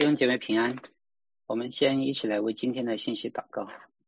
兄姐妹平安，我们先一起来为今天的信息祷告。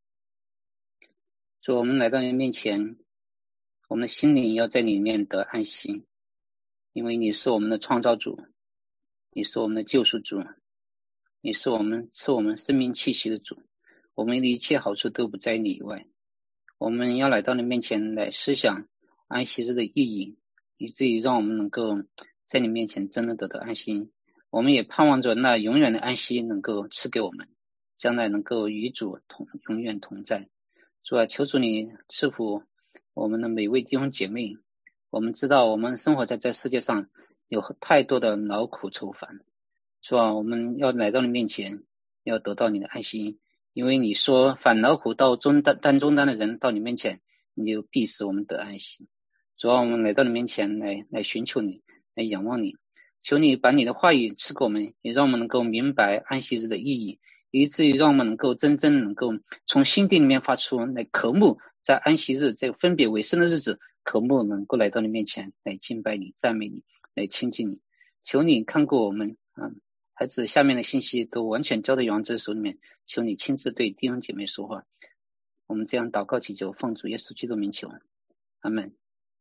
主，我们来到你面前，我们的心灵要在里面得安息，因为你是我们的创造主，你是我们的救赎主，你是我们赐我们生命气息的主，我们的一切好处都不在你以外。我们要来到你面前来思想安息日的意义，以至于让我们能够在你面前真的得到安息。我们也盼望着那永远的安息能够赐给我们，将来能够与主永远同在。主啊，求主你赐福我们的每位弟兄姐妹。我们知道我们生活在这世界上有太多的劳苦愁烦，主啊，我们要来到你面前，要得到你的安息，因为你说凡劳苦到中担的人到你面前，你就必使我们得安息。主啊，我们来到你面前来寻求你，来仰望你，求你把你的话语赐给我们，也让我们能够明白安息日的意义，以至于让我们能够真正能够从心底里面发出来渴慕，在安息日这个分别为圣的日子，渴慕能够来到你面前来敬拜你、赞美你、来亲近你。求你看过我们孩子下面的信息都完全交到永之手里面，求你亲自对弟兄姐妹说话。我们这样祷告祈求，奉主耶稣基督名求，阿们。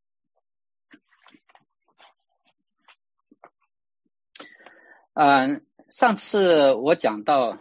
上次我讲到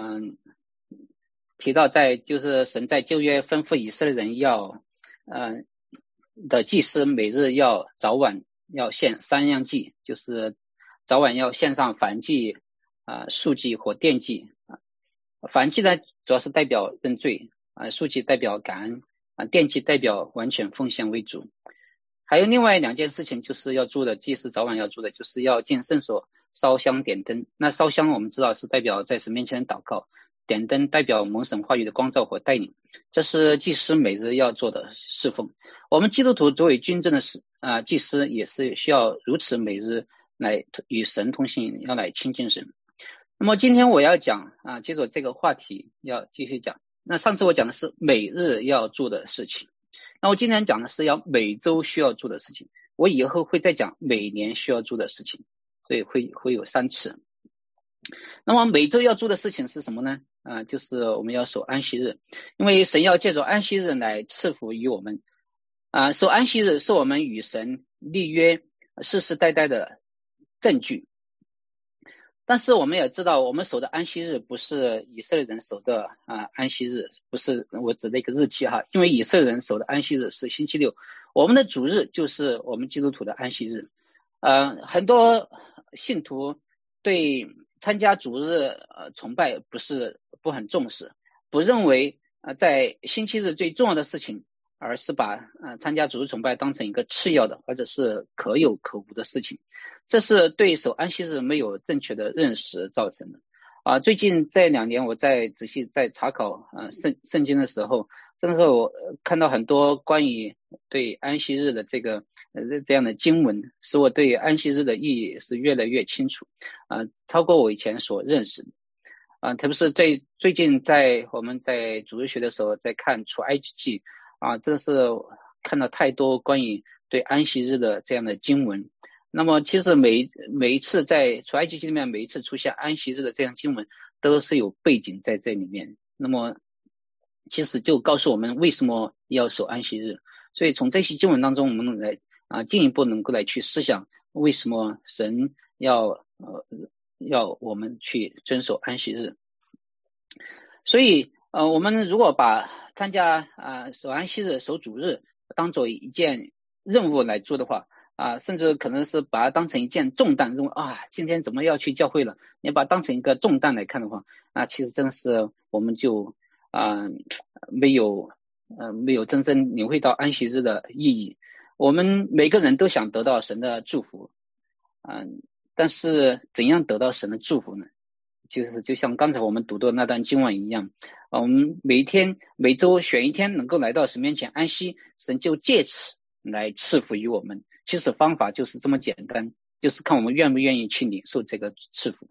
提到就是神在旧约吩咐以色列人要的祭司每日要早晚要献3样祭，就是早晚要献上燔祭、素祭或奠祭。燔祭呢主要是代表认罪，素祭代表感恩，奠祭代表完全奉献为主。还有另外2件事情就是要做的，祭司早晚要做的就是要进圣所烧香点灯。那烧香我们知道是代表在神面前的祷告，点灯代表蒙神话语的光照和带领，这是祭司每日要做的侍奉。我们基督徒作为君正的祭司也是需要如此每日来与神同行，要来亲近神。那么今天我要讲接着这个话题要继续讲。那上次我讲的是每日要做的事情，那我今天讲的是要每周需要做的事情，我以后会再讲每年需要做的事情，所以会有3次。那么每周要做的事情是什么呢？就是我们要守安息日，因为神要借着安息日来赐福于我们。守安息日是我们与神立约世世代代的证据。但是我们也知道，我们守的安息日不是以色列人守的安息日，不是我指的一个日期因为以色列人守的安息日是星期六，我们的主日就是我们基督徒的安息日。很多信徒对参加主日崇拜不很重视，不认为在星期日最重要的事情，而是把参加主日崇拜当成一个次要的或者是可有可无的事情。这是对守安息日没有正确的认识造成的。最近这2年我仔细在查考圣经的时候，真的是我看到很多关于对安息日的这样的经文，使我对安息日的意义是越来越清楚，超过我以前所认识的。特别是最近我们在主日学的时候在看出埃及记真的是看到太多关于对安息日的这样的经文。那么其实每一次在出埃及记里面每一次出现安息日的这样经文都是有背景在这里面，那么其实就告诉我们为什么要守安息日。所以从这些经文当中我们来进一步能够来去思想为什么神要我们去遵守安息日。所以我们如果把参加守安息日守主日当做一件任务来做的话，甚至可能是把它当成一件重担，认为今天怎么要去教会了，你把它当成一个重担来看的话，其实真的是我们就没有真正领会到安息日的意义。我们每个人都想得到神的祝福，但是怎样得到神的祝福呢？就像刚才我们读的那段经文一样，我们每周选一天能够来到神面前安息，神就借此来赐福于我们。其实方法就是这么简单，就是看我们愿不愿意去领受这个赐福。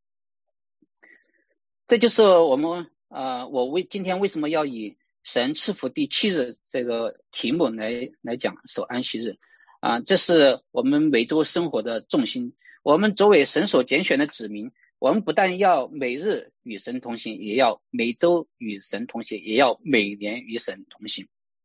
这就是我今天为什么要以神赐福第7日这个题目来讲守安息日这是我们每周生活的重心。我们作为神所拣选的子民， 我们不但要每日与神同行，也要每周与神同行，也要每年与神同行。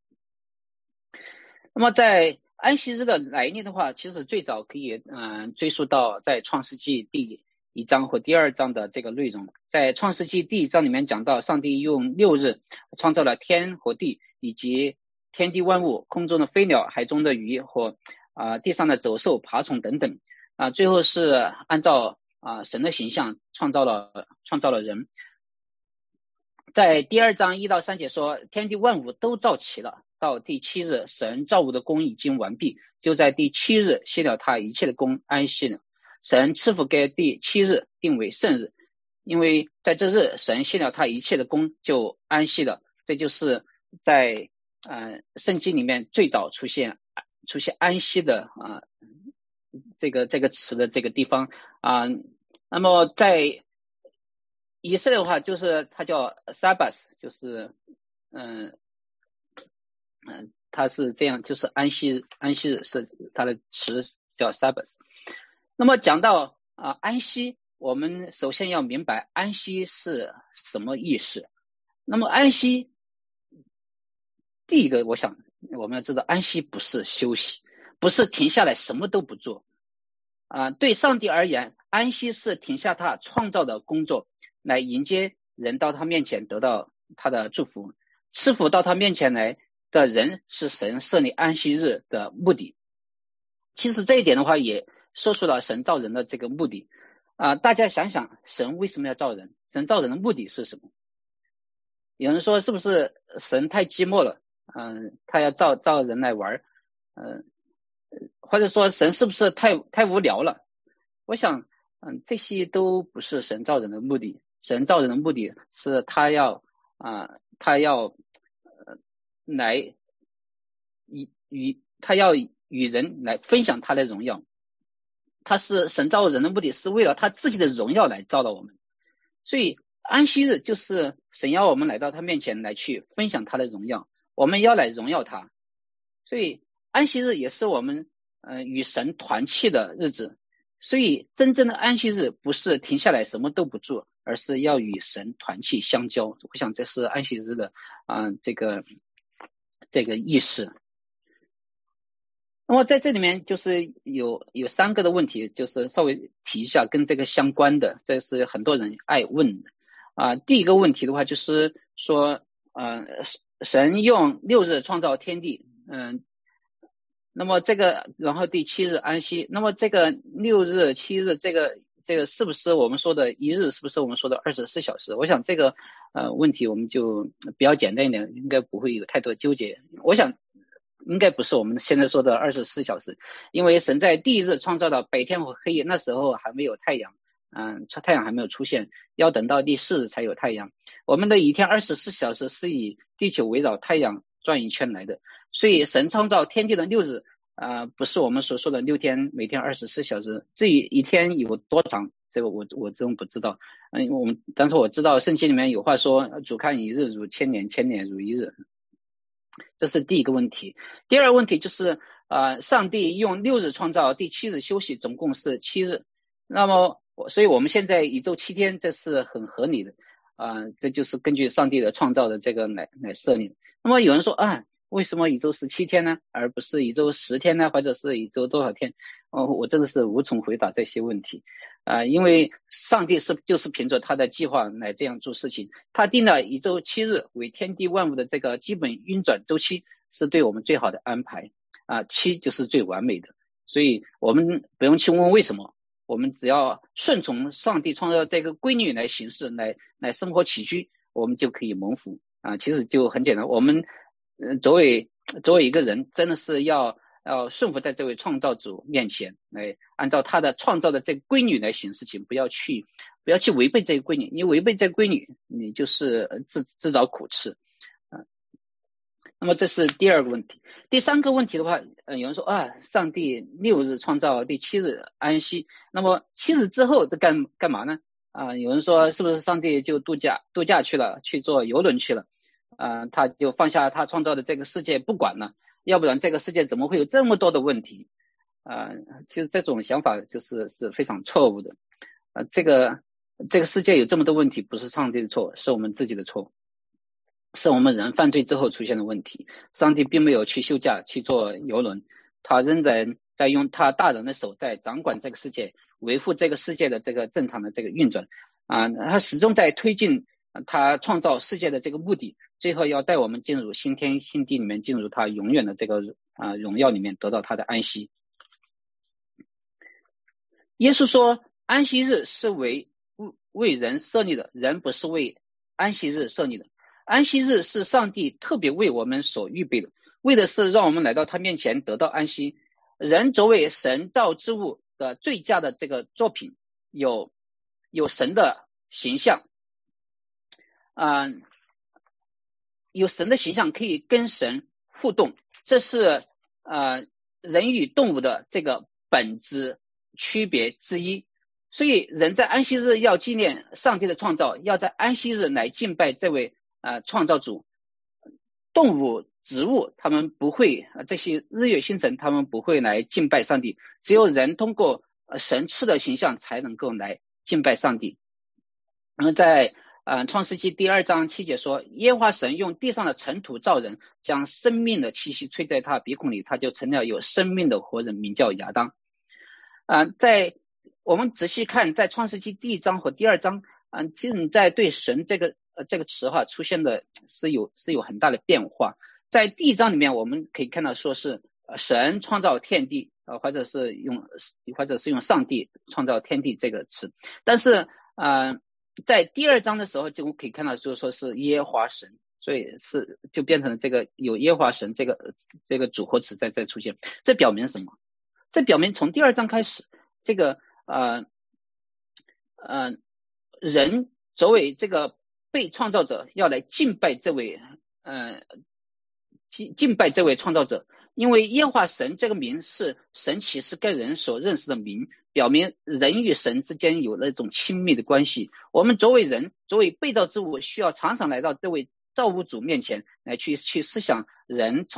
那么在安息日的来历的话，其实最早可以追溯到在创世纪第1章和第2章的这个内容。在创世纪第1章里面讲到，上帝用6日创造了天和地，以及天地万物，空中的飞鸟，海中的鱼和地上的走兽、爬虫等等。最后是按照神的形象创造了人。在第2章1到3节说，天地万物都造齐了，到第7日，神造物的工已经完毕，就在第7日歇了他一切的工，安息了。神赐福给第7日，定为圣日，因为在这日神歇了他一切的工，就安息了。这就是在圣经里面最早出现安息的这个词的这个地方那么在以色列的话，就是它叫 Sabbath， 就是它是这样，就是安息日是它的词叫 Sabbath。 那么讲到安息，我们首先要明白安息是什么意思。那么安息，第一个我想我们要知道，安息不是休息，不是停下来什么都不做对上帝而言，安息是停下他创造的工作，来迎接人到他面前，得到他的祝福。赐福到他面前来的人是神设立安息日的目的。其实这一点的话也说出了神造人的这个目的大家想想，神为什么要造人？神造人的目的是什么？有人说是不是神太寂寞了他要造人来玩或者说神是不是太无聊了？我想这些都不是神造人的目的。神造人的目的是他要来他要与人来分享他的荣耀。神造人的目的是为了他自己的荣耀来造了我们。所以安息日就是神要我们来到他面前来去分享他的荣耀，我们要来荣耀他。所以安息日也是我们与神团契的日子。所以真正的安息日不是停下来什么都不做，而是要与神团契相交。我想这是安息日的这个意思。那么在这里面就是有3个的问题，就是稍微提一下跟这个相关的，这是很多人爱问的第一个问题的话就是说神用6日创造天地那么这个然后第7日安息，那么这个6日7日这个是不是我们说的一日，是不是我们说的24小时？我想这个问题我们就比较简单一点，应该不会有太多纠结。我想应该不是我们现在说的24小时，因为神在第1日创造了白天和黑夜，那时候还没有太阳太阳还没有出现，要等到第4日才有太阳。我们的一天24小时是以地球围绕太阳转一圈来的。所以神创造天地的6日不是我们所说的6天每天24小时。至于一天有多长，这个我真不知道但是我知道圣经里面有话说，主看一日如千年，千年如一日。这是第一个问题。第二个问题就是上帝用6日创造，第7日休息，总共是7日。那么所以我们现在一周7天，这是很合理的这就是根据上帝的创造的这个来设立。那么有人说为什么一周是7天呢，而不是一周10天呢，或者是一周多少天我真的是无从回答这些问题因为上帝就是凭着他的计划来这样做事情。他定了一周7日为天地万物的这个基本运转周期，是对我们最好的安排7就是最完美的。所以我们不用去问为什么，我们只要顺从上帝创造这个规律来行事，来生活起居，我们就可以蒙福其实就很简单。我们作为一个人，真的是要顺服在这位创造主面前，来按照他的创造的这个规律来行事情，不要去违背这个规律。你违背这个规律，你就是自找苦吃那么这是第二个问题。第三个问题的话有人说上帝6日创造，第7日安息，那么7日之后干嘛呢有人说是不是上帝就度假去了，去坐游轮去了他就放下他创造的这个世界不管了，要不然这个世界怎么会有这么多的问题其实这种想法是非常错误的这个这个世界有这么多问题，不是上帝的错，是我们自己的错，是我们人犯罪之后出现的问题。上帝并没有去休假去做游轮，他仍然在用他大人的手在掌管这个世界，维护这个世界的这个正常的这个运转他始终在推进他创造世界的这个目的，最后要带我们进入新天新地里面，进入他永远的这个荣耀里面，得到他的安息。耶稣说安息日是为人设立的，人不是为安息日设立的。安息日是上帝特别为我们所预备的，为的是让我们来到他面前得到安息。人作为神造之物的最佳的这个作品，有神的形象有神的形象可以跟神互动，这是人与动物的这个本质区别之一。所以人在安息日要纪念上帝的创造，要在安息日来敬拜这位创造主。动物植物他们不会这些日月星辰他们不会来敬拜上帝，只有人通过神赐的形象才能够来敬拜上帝。在创世纪第2章7节说，耶和华神用地上的尘土造人，将生命的气息吹在他鼻孔里，他就成了有生命的活人，名叫亚当。在我们仔细看，在创世纪第1章和第2章现在对神这个词出现的是有很大的变化。在第1章里面我们可以看到说是神创造天地或者是用上帝创造天地这个词，但是在第2章的时候就可以看到就是说是耶和华神，所以就变成了这个有耶和华神这个组合词在出现。这表明什么？这表明从第2章开始，这个人作为这个被创造者要来敬拜这位创造者，因为耶和华神这个名是神启示跟人所认识的名，表明人与神之间有那种亲密的关系。我们作为人，作为被造之物，需要常常来到这位造物主面前来去思想人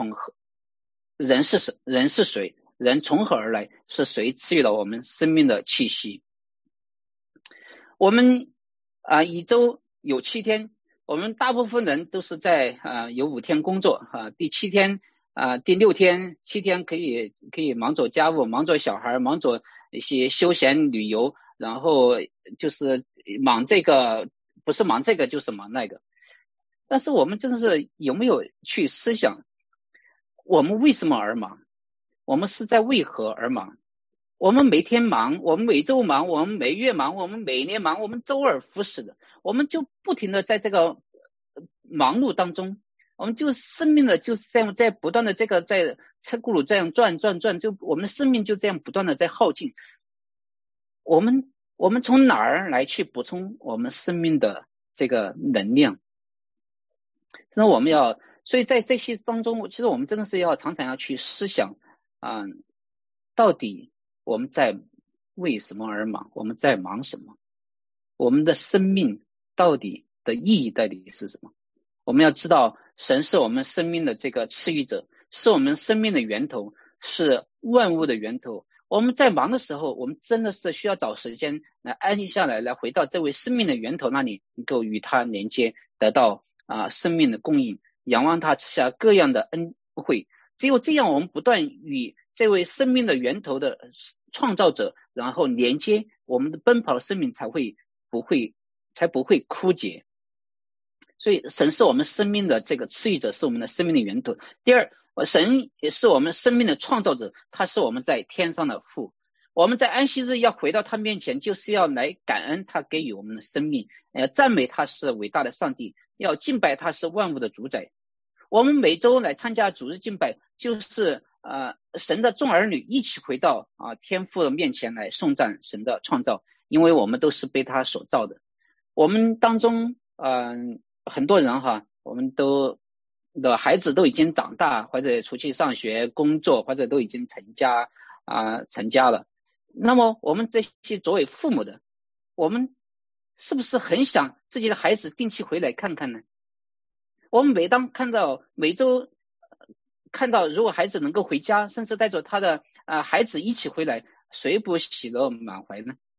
是谁，人从何而来，是谁赐予了我们生命的气息。我们一周有7天，我们大部分人都是在有5天工作第7天第6天7天可以忙着家务，忙着小孩，忙着一些休闲旅游，然后就是忙这个，不是忙这个就是忙那个。但是我们真的是有没有去思想我们为什么而忙，我们是在为何而忙？我们每天忙，我们每周忙，我们每月忙，我们每年忙，我们周而复始的，我们就不停的在这个忙碌当中，我们就生命的就是在不断的这个在车轱辘这样转，就我们的生命就这样不断的在耗尽。我们从哪儿来去补充我们生命的这个能量？那我们要，所以在这些当中，其实我们真的是要常常要去思想到底我们在为什么而忙？我们在忙什么？我们的生命到底的意义到底是什么？我们要知道，神是我们生命的这个赐予者，是我们生命的源头，是万物的源头。我们在忙的时候，我们真的是需要找时间来安静下来，来回到这位生命的源头那里，能够与他连接，得到生命的供应，仰望他赐下各样的恩惠。只有这样，我们不断与这位生命的源头的创造者然后连接，我们的奔跑的生命才不会枯竭。所以神是我们生命的这个赐予者，是我们的生命的源头。第二，神也是我们生命的创造者，他是我们在天上的父。我们在安息日要回到他面前，就是要来感恩他给予我们的生命，赞美他是伟大的上帝，要敬拜他是万物的主宰。我们每周来参加主日敬拜，就是神的众儿女一起回到天父的面前来颂赞神的创造，因为我们都是被他所造的。我们当中很多人我们的孩子都已经长大，或者出去上学工作，或者都已经成家了。那么我们这些作为父母的，我们是不是很想自己的孩子定期回来看看呢？我们每周看到如果孩子能够回家，甚至带着他的孩子一起回来，谁不喜乐满怀呢？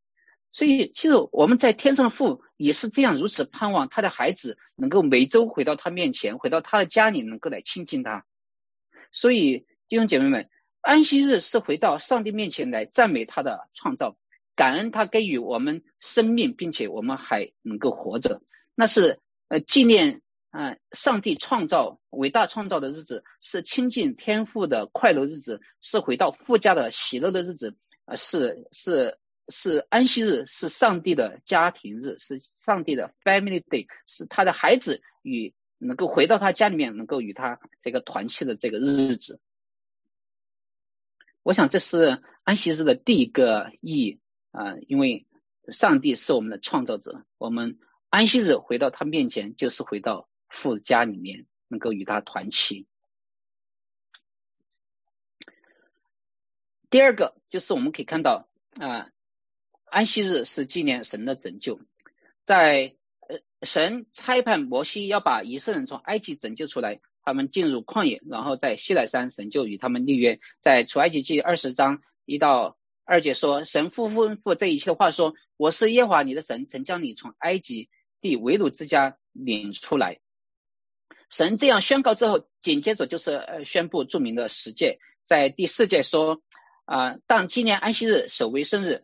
所以其实我们在天上的父也是这样，如此盼望他的孩子能够每周回到他面前，回到他的家里，能够来亲近他。所以弟兄姐妹们，安息日是回到上帝面前来赞美他的创造，感恩他给予我们生命，并且我们还能够活着，那是纪念上帝创造伟大创造的日子，是亲近天父的快乐日子，是回到父家的喜乐的日子，是安息日，是上帝的家庭日，是上帝的 family day， 是他的孩子能够回到他家里面，能够与他这个团契的这个日子。我想这是安息日的第一个意义因为上帝是我们的创造者，我们安息日回到他面前，就是回到父家里面，能够与他团契。第二个就是我们可以看到安息日是纪念神的拯救，在神差派摩西要把以色列人从埃及拯救出来，他们进入旷野，然后在西奈山神就与他们立约，在出埃及记20章1到2节说，神吩咐这一切的话说，我是耶和华你的神，曾将你从埃及地为奴之家领出来。神这样宣告之后，紧接着就是宣布著名的10诫，在第4诫说当纪念安息日，守为圣日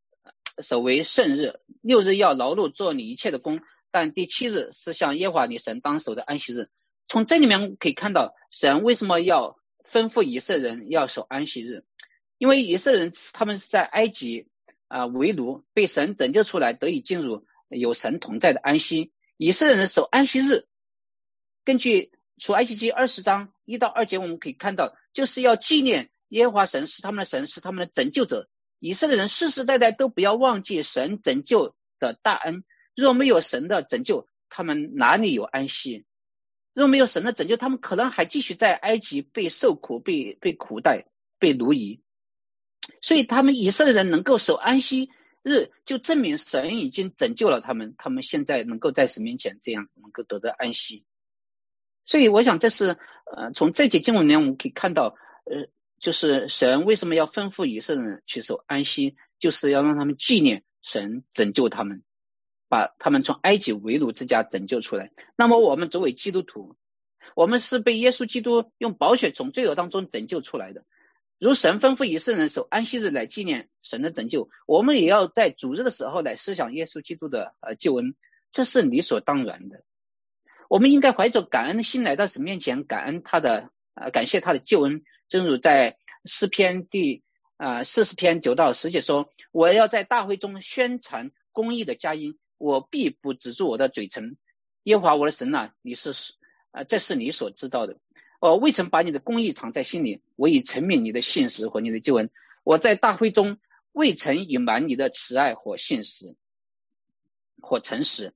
，6日要劳碌做你一切的工，但第7日是向耶和华你神当守的安息日。从这里面可以看到神为什么要吩咐以色列人要守安息日，因为以色列人他们是在埃及为奴，被神拯救出来，得以进入有神同在的安息。以色列人守安息日，根据出埃及记20章1到2节我们可以看到，就是要纪念耶和华神是他们的神，是他们的拯救者。以色列人世世代代都不要忘记神拯救的大恩，若没有神的拯救，他们哪里有安息？若没有神的拯救，他们可能还继续在埃及被受苦，被苦待，被奴役。所以他们以色列人能够守安息日，就证明神已经拯救了他们，他们现在能够在神面前这样能够得到安息。所以我想这是从这节经文里面我们可以看到就是神为什么要吩咐以色列人去守安息，就是要让他们纪念神拯救他们，把他们从埃及为奴之家拯救出来。那么我们作为基督徒，我们是被耶稣基督用宝血从罪恶当中拯救出来的，如神吩咐以色列人守安息日来纪念神的拯救，我们也要在主日的时候来思想耶稣基督的救恩，这是理所当然的。我们应该怀着感恩的心来到神面前，感谢他的救恩。正如在诗篇第40篇9到10节说，我要在大会中宣传公义的佳音，我必不止住我的嘴唇。耶和华我的神这是你所知道的。我未曾把你的公义藏在心里，我已陈明你的信实和你的救恩。我在大会中未曾隐瞒你的慈爱或信实或诚实。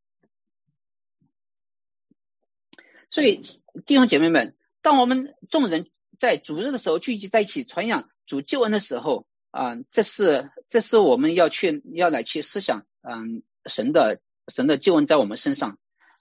所以弟兄姐妹们，当我们众人在主日的时候聚集在一起传扬主救恩的时候这是我们要来去思想神的救恩在我们身上。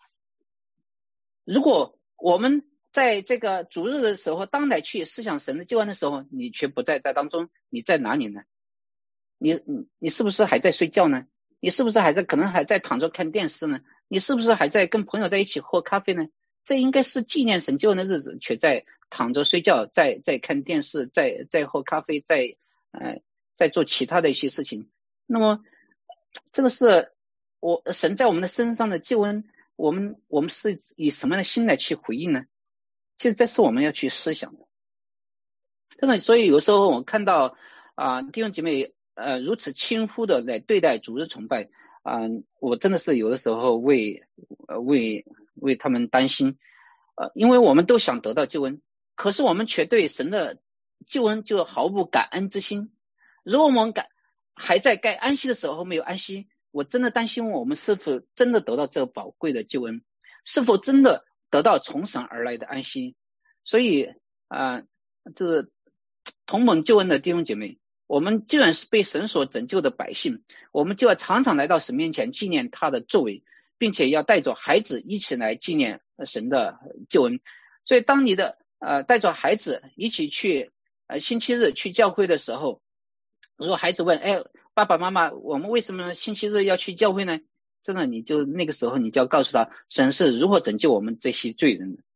如果我们在这个主日的时候当来去思想神的救恩的时候，你却不在当中，你在哪里呢？你是不是还在睡觉呢？你是不是可能还在躺着看电视呢？你是不是还在跟朋友在一起喝咖啡呢？这应该是纪念神救恩的日子，却在躺着睡觉，在看电视，在喝咖啡，在做其他的一些事情。那么这个是神在我们的身上的救恩，我们是以什么样的心来去回应呢？其实这是我们要去思想的。真的，所以有时候我看到弟兄姐妹如此轻忽的来对待主日崇拜我真的是有的时候为他们担心因为我们都想得到救恩，可是我们却对神的救恩就毫无感恩之心。如果我们还在该安息的时候没有安息，我真的担心我们是否真的得到这宝贵的救恩，是否真的得到从神而来的安息。所以这是同蒙救恩的弟兄姐妹，我们既然是被神所拯救的百姓，我们就要常常来到神面前纪念他的作为，并且要带着孩子一起来纪念神的救恩。所以当你的带着孩子一起去星期日去教会的时候，如果孩子问爸爸妈妈，我们为什么星期日要去教会呢？真的，你就那个时候你就要告诉他，神是如何拯救我们这些罪人的。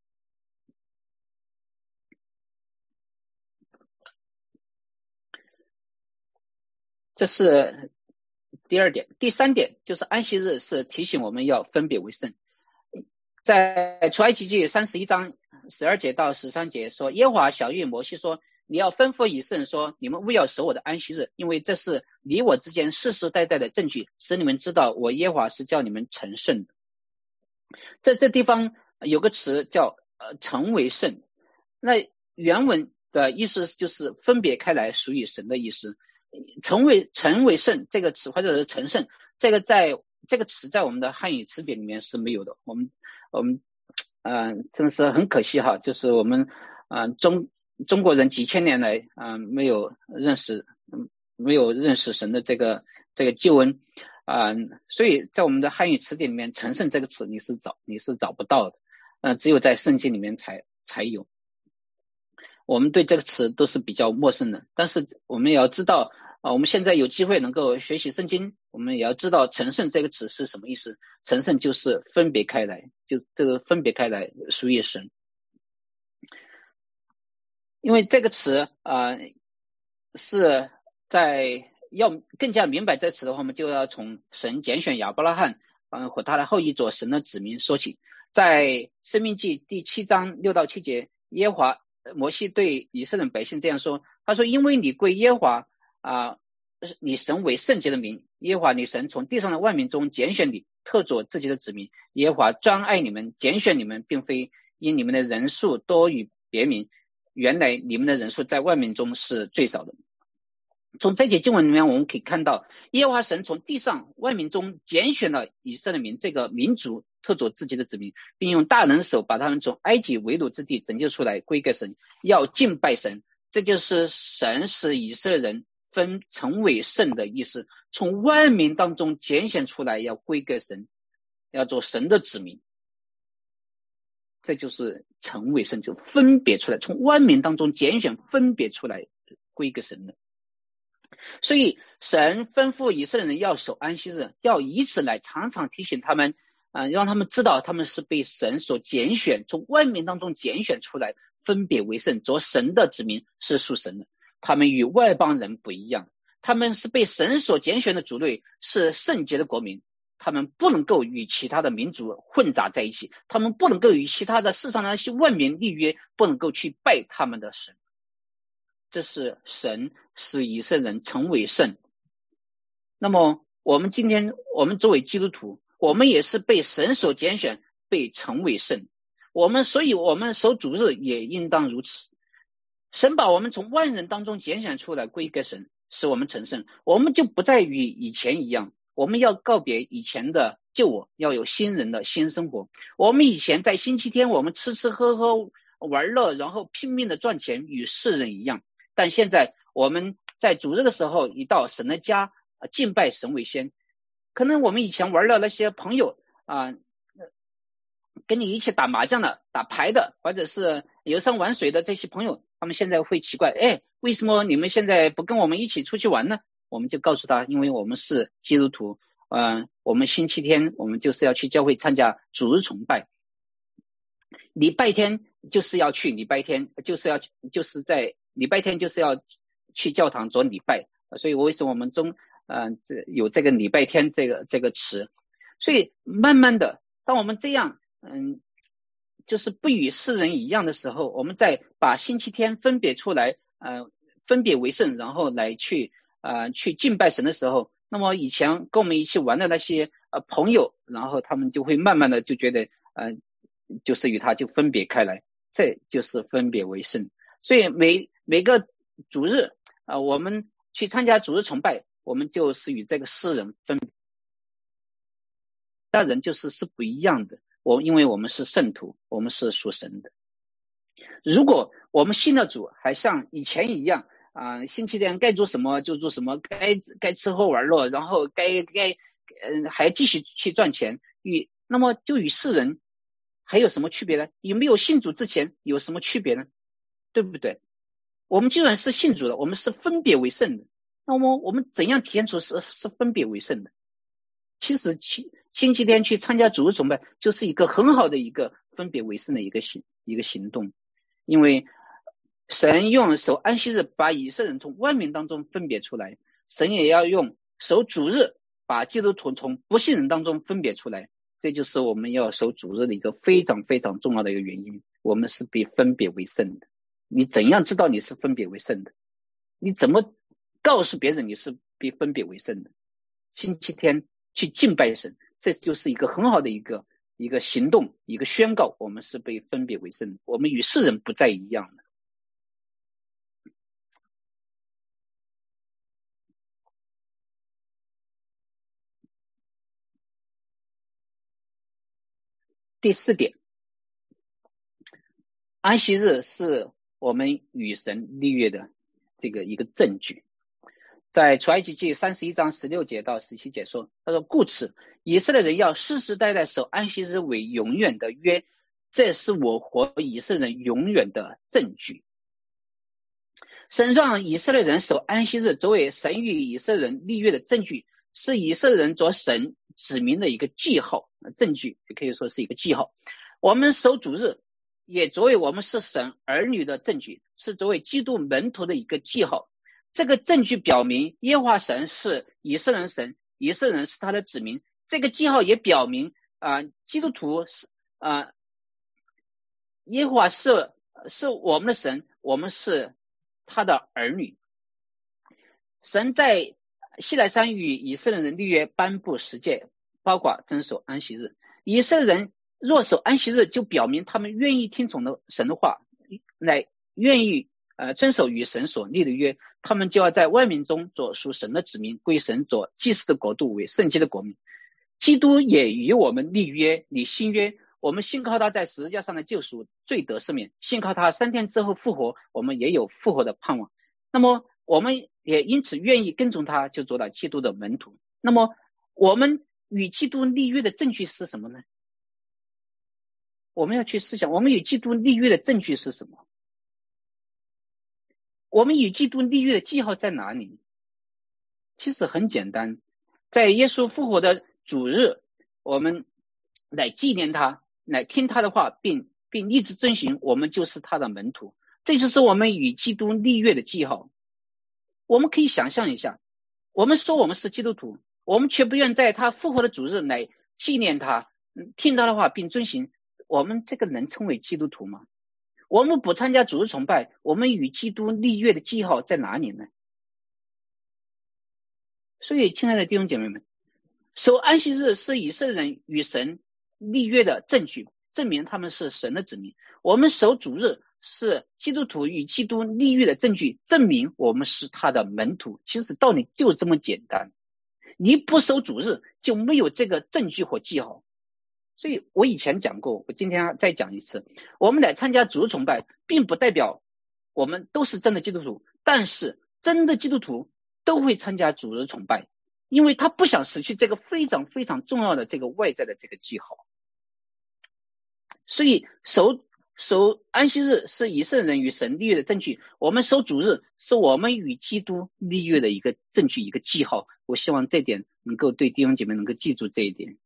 这是第二点。第三点就是安息日是提醒我们要分别为圣。在出埃及记31章12节到13节说，耶和华晓谕摩西说，你要吩咐以色列人说，你们务要守我的安息日，因为这是你我之间世世代代的证据，使你们知道我耶和华是叫你们成圣的。在这地方有个词叫成为圣，那原文的意思就是分别开来，属于神的意思。成为圣这个词或者是成圣，这个词在我们的汉语词典里面是没有的。我们真的是很可惜哈，就是我们中国人几千年来没有认识神的这个救恩所以在我们的汉语词典里面，成圣这个词你是找不到的，只有在圣经里面才有。我们对这个词都是比较陌生的，但是我们也要知道我们现在有机会能够学习圣经，我们也要知道成圣这个词是什么意思。成圣就是分别开来，就这个分别开来属于神。因为这个词是在要更加明白这个词的话，我们就要从神拣选亚伯拉罕和他的后裔做神的子民说起。在申命记第7章6到7节，耶和华摩西对以色列百姓这样说，他说，因为你归耶和华你神为圣洁的名，耶和华你神从地上的万民中拣选你，特作自己的子民。耶和华专爱你们，拣选你们，并非因你们的人数多于别民，原来你们的人数在万民中是最少的。从这节经文里面我们可以看到，耶和华神从地上万民中拣选了以色列民这个民族，特作自己的子民，并用大能手把他们从埃及为奴之地拯救出来，归给神，要敬拜神。这就是神使以色列人成为圣的意思，从万民当中拣选出来，要归给神，要做神的子民。这就是成为圣，就分别出来，从万民当中拣选分别出来归给神的。所以神吩咐以色列人要守安息日，要以此来常常提醒他们让他们知道他们是被神所拣选，从万民当中拣选出来，分别为圣，做神的子民，是属神的。他们与外邦人不一样，他们是被神所拣选的族类，是圣洁的国民，他们不能够与其他的民族混杂在一起，他们不能够与其他的世上的那些万民立约，不能够去拜他们的神。这是神使以色列人成为圣。那么我们今天我们作为基督徒，我们也是被神所拣选，被成为圣。所以我们守主日也应当如此。神把我们从万人当中拣选出来归给神，使我们成圣。我们就不再与以前一样，我们要告别以前的旧我，要有新人的新生活。我们以前在星期天我们吃吃喝喝玩乐，然后拼命的赚钱，与世人一样。但现在我们在主日的时候一到神的家敬拜神为先。可能我们以前玩的那些朋友跟你一起打麻将的、打牌的，或者是游山玩水的这些朋友，他们现在会奇怪，为什么你们现在不跟我们一起出去玩呢？我们就告诉他，因为我们是基督徒，我们星期天我们就是要去教会参加主日崇拜，礼拜天就是要去，礼拜天就是要去教堂做礼拜，所以为什么我们有这个礼拜天这个词。所以慢慢的当我们这样就是不与世人一样的时候，我们再把星期天分别出来分别为圣，然后来去敬拜神的时候，那么以前跟我们一起玩的那些朋友，然后他们就会慢慢的就觉得就是与他就分别开来，这就是分别为圣。所以每个主日我们去参加主日崇拜，我们就是与这个世人分别，那人是不一样的。因为我们是圣徒，我们是属神的。如果我们信了主还像以前一样星期天该做什么就做什么，该吃喝玩乐，然后还继续去赚钱，那么就与世人还有什么区别呢？有没有信主之前有什么区别呢？对不对？我们既然是信主的，我们是分别为圣的， 那么我们怎样体现出是分别为圣的？其实星期天去参加主日崇拜就是一个很好的一个分别为圣的一个行动，因为神用守安息日把以色列人从万民当中分别出来，神也要用守主日把基督徒从不信人当中分别出来，这就是我们要守主日的一个非常非常重要的一个原因。我们是被分别为圣的。你怎样知道你是分别为圣的？你怎么告诉别人你是被分别为圣的？星期天去敬拜神，这就是一个很好的一个行动，一个宣告，我们是被分别为圣的，我们与世人不再一样的。第四点，安息日是我们与神立约的这个一个证据。在出埃及记31章16节到17节说，他说，故此以色列人要世世代代守安息日为永远的约，这是我和以色列人永远的证据。神让以色列人守安息日作为神与以色列人立约的证据，是以色列人作神子民的一个记号，证据也可以说是一个记号。我们守主日也作为我们是神儿女的证据，是作为基督门徒的一个记号。这个证据表明耶和华神是以色列人神，以色列人是他的子民。这个记号也表明基督徒是耶和华是我们的神，我们是他的儿女。神在西奈山与以色列人立约，颁布十诫，包括遵守安息日。以色列人若守安息日，就表明他们愿意听从神的话，来愿意遵守与神所立的约，他们就要在万民中做属神的子民，归神做祭司的国度，为圣洁的国民。基督也与我们立约，立新约。我们信靠他在十字架上的救赎，罪得赦免，信靠他3天之后复活，我们也有复活的盼望。那么我们也因此愿意跟从他，就做了基督的门徒。那么我们与基督立约的证据是什么呢？我们要去思想，我们与基督立约的证据是什么？我们与基督立约的记号在哪里？其实很简单，在耶稣复活的主日，我们来纪念他，来听他的话，并一直遵循，我们就是他的门徒。这就是我们与基督立约的记号。我们可以想象一下，我们说我们是基督徒，我们却不愿在他复活的主日来纪念他，听他的话并遵循，我们这个能称为基督徒吗？我们不参加主日崇拜，我们与基督立约的记号在哪里呢？所以亲爱的弟兄姐妹们，守安息日是以色列人与神立约的证据，证明他们是神的子民。我们守主日是基督徒与基督立约的证据，证明我们是他的门徒。其实道理就这么简单，你不守主日就没有这个证据或记号。所以我以前讲过，我今天再讲一次，我们来参加主日崇拜并不代表我们都是真的基督徒，但是真的基督徒都会参加主日崇拜，因为他不想失去这个非常非常重要的这个外在的这个记号。所以守安息日是以色列人与神立约的证据，我们守主日是我们与基督立约的一个证据，一个记号。我希望这点能够对弟兄姐妹能够记住这一点。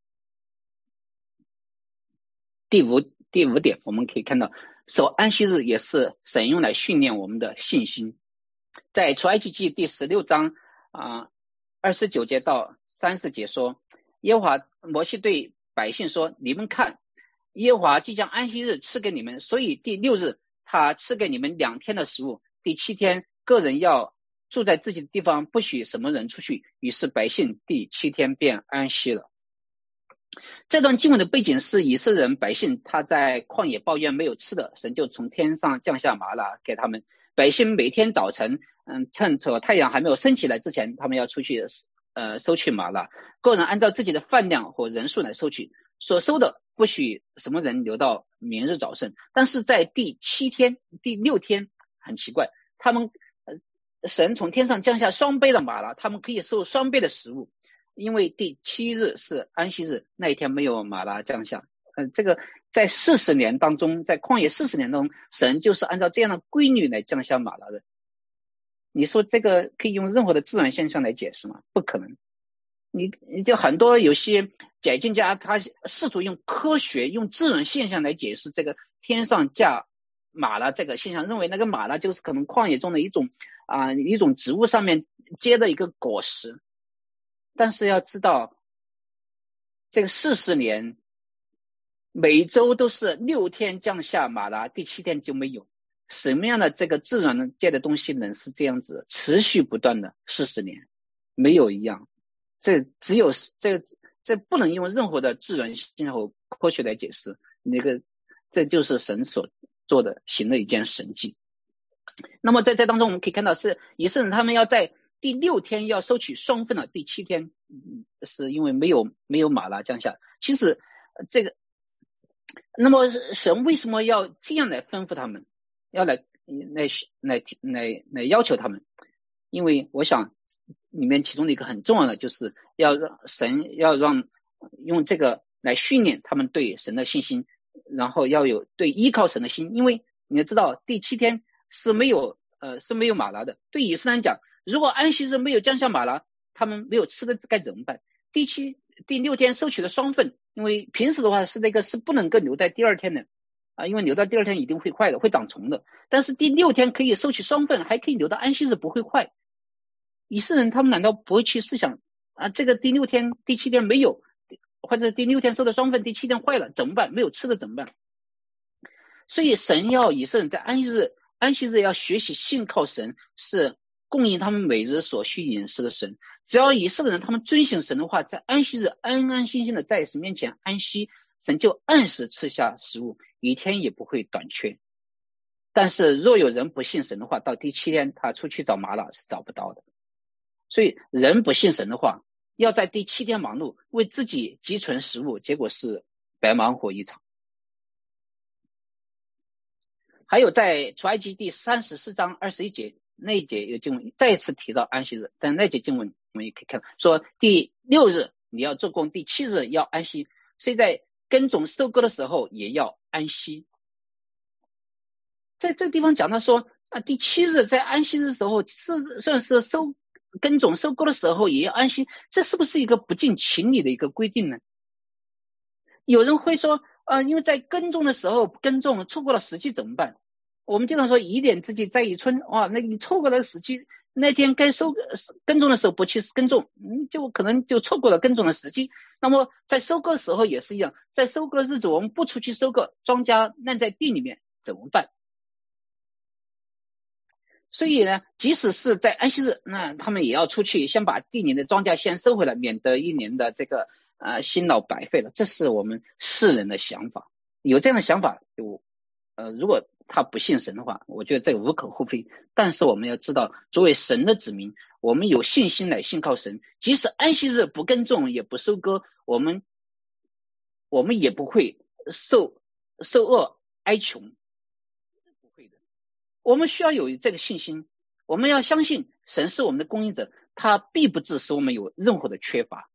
第五点，我们可以看到守安息日也是神用来训练我们的信心。在出埃及记第16章29节到30节说，耶和华摩西对百姓说，你们看，耶和华即将安息日赐给你们，所以第6日他赐给你们2天的食物，第7天个人要住在自己的地方，不许什么人出去。于是百姓第7天便安息了。这段经文的背景是以色列人百姓他在旷野抱怨没有吃的，神就从天上降下玛纳给他们。百姓每天早晨趁着太阳还没有升起来之前，他们要出去收取玛纳，个人按照自己的饭量和人数来收取，所收的不许什么人留到明日早晨。但是在第7天第6天很奇怪，他们神从天上降下双倍的玛纳，他们可以收双倍的食物，因为第7日是安息日，那一天没有玛纳降下。这个在40年当中，在旷野40年当中，神就是按照这样的规律来降下玛纳的。 你说这个可以用任何的自然现象来解释吗？不可能。你就很多有些解经家他试图用科学用自然现象来解释这个天上驾马拉这个现象，认为那个马拉就是可能旷野中的一种植物上面结的一个果实。但是要知道这个40年每周都是6天降下马拉，第7天就没有。什么样的这个自然界的东西能是这样子持续不断的40年？没有一样。这只有这不能用任何的自然性和科学来解释，这就是神所做的行的一件神迹。那么在这当中我们可以看到，是以色列人他们要在第6天要收取双份的，第7天是因为没有马拉降下。其实这个，那么神为什么要这样来吩咐他们，要来要求他们？因为我想里面其中的一个很重要的就是要让神用这个来训练他们对神的信心，然后要有对依靠神的心。因为你要知道第7天是没有马拉的。对以色列人讲，如果安息日没有降下马拉，他们没有吃的该怎么办？第6天收取的双份，因为平时的话是不能够留在第2天的因为留到第2天一定会坏的，会长虫的。但是第6天可以收取双份，还可以留到安息日不会坏。以色列人他们难道不会去思想这个第6天第7天没有，或者第6天收的双份，第7天坏了怎么办？没有吃的怎么办？所以神要以色列人在安息日要学习信靠神，是供应他们每日所需饮食的神。只要以色列人他们遵行神的话，在安息日安安心心的在神面前安息，神就按时赐下食物，一天也不会短缺。但是若有人不信神的话，到第7天他出去找玛拉是找不到的。所以人不信神的话，要在第7天忙碌为自己积存食物，结果是白忙活一场。还有在出埃及第34章21节那一节有经文再次提到安息日，但那节经文我们也可以看到说第6日你要做工，第7日要安息，所以在耕种收割的时候也要安息。在这个地方讲到说第7日在安息日的时候算是耕种收割的时候也要安息，这是不是一个不近情理的一个规定呢？有人会说因为在耕种的时候耕种错过了时机怎么办？我们经常说以点之计在于春，那你错过了时机，那天该耕种的时候不去耕种，就可能就错过了耕种的时机。那么在收割的时候也是一样，在收割的日子我们不出去收割，庄稼烂在地里面怎么办？所以呢，即使是在安息日，那他们也要出去先把地里的庄稼先收回来，免得一年的这个辛劳白费了。这是我们世人的想法，有这样的想法如果他不信神的话，我觉得这个无可厚非。但是我们要知道，作为神的子民，我们有信心来信靠神，即使安息日不耕种也不收割，我们也不会受饿哀穷，不会的。我们需要有这个信心，我们要相信神是我们的供应者，他必不致使我们有任何的缺乏。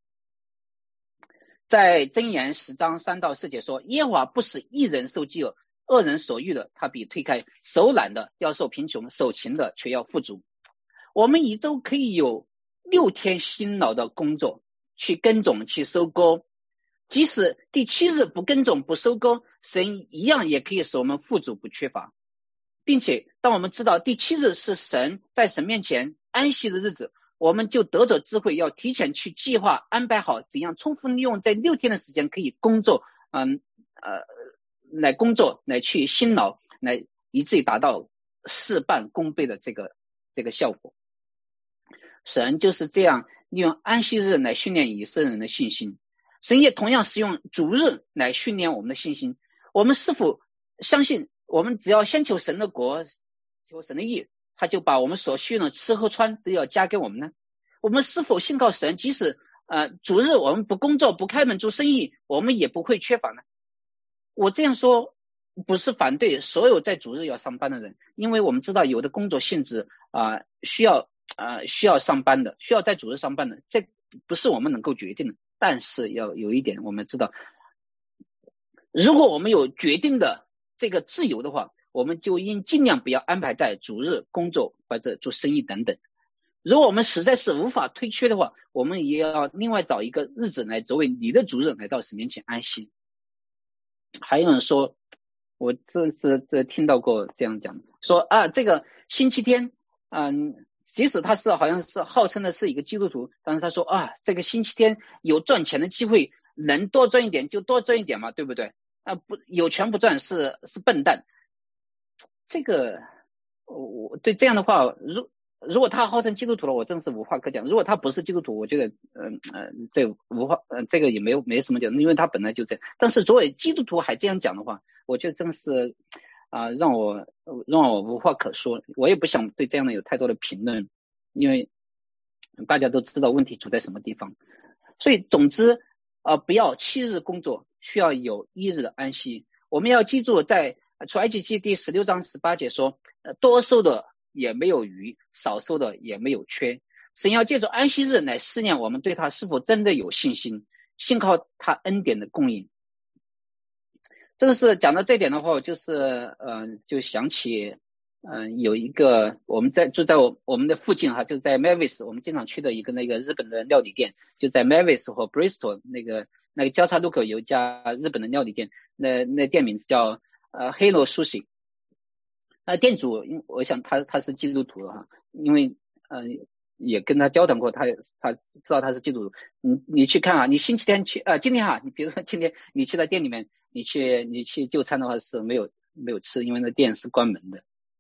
在箴言10章3到4节说，耶和华不使一人受饥饿，恶人所欲的他必推开，手懒的要受贫穷，手勤的却要富足。我们一周可以有6天辛劳的工作，去耕种去收割，即使第7日不耕种不收割，神一样也可以使我们富足不缺乏。并且当我们知道第7日是神在神面前安息的日子，我们就得着智慧，要提前去计划安排好怎样充分利用在6天的时间可以工作来工作，来去辛劳，来以至于达到事半功倍的这个效果。神就是这样利用安息日来训练以色列人的信心，神也同样使用主日来训练我们的信心。我们是否相信我们只要先求神的国，求神的义，他就把我们所需的吃喝穿都要加给我们呢？我们是否信靠神，即使主日我们不工作不开门做生意，我们也不会缺乏呢？我这样说不是反对所有在主日要上班的人，因为我们知道有的工作性质需要上班的，需要在主日上班的，这不是我们能够决定的。但是要有一点我们知道，如果我们有决定的这个自由的话， 我们就应尽量不要安排在主日工作或者做生意等等。如果我们实在是无法推却的话，我们也要另外找一个日子来作为你的主日来到神面前安息。还有人说，我这听到过这样讲，说啊，这个星期天，即使他是好像是号称的是一个基督徒，但是他说啊，这个星期天有赚钱的机会，能多赚一点就多赚一点嘛，对不对？不有权不赚是笨蛋。这个我对这样的话，如果他号称基督徒了，我真是无话可讲。如果他不是基督徒，我觉得这个也没什么讲，因为他本来就这样。但是作为基督徒还这样讲的话，我觉得真是让我无话可说。我也不想对这样的有太多的评论，因为大家都知道问题出在什么地方。所以总之不要7日工作，需要有1日的安息。我们要记住，在出埃及记第16章18节说，多收的也没有余，少收的也没有缺。神要借助安息日来试验我们对他是否真的有信心，信靠他恩典的供应。这个是讲到这点的话，就是就想起有一个我们就在我们的附近就在 Mavis， 我们经常去的一个那个日本的料理店，就在 Mavis 和 Bristol 那个交叉路口有一家日本的料理店，那店名字叫Halo Sushi。店主我想他是基督徒因为也跟他交谈过，他知道他是基督徒。你去看你星期天去今天你比如说今天你去到店里面，你去就餐的话是没有吃，因为那店是关门的。